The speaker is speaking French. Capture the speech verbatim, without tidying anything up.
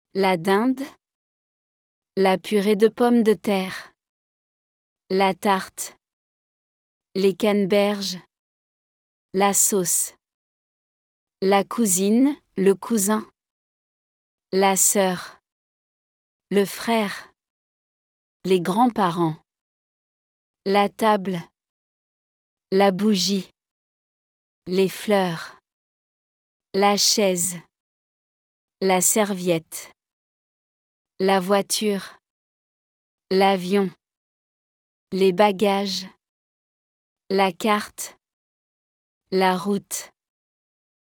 La dinde. La purée de pommes de terre. La tarte. Les canneberges. La sauce. La cousine, le cousin. La sœur. Le frère. Les grands-parents. La table. La bougie. Les fleurs. La chaise. La serviette. La voiture. L'avion. Les bagages. La carte. La route.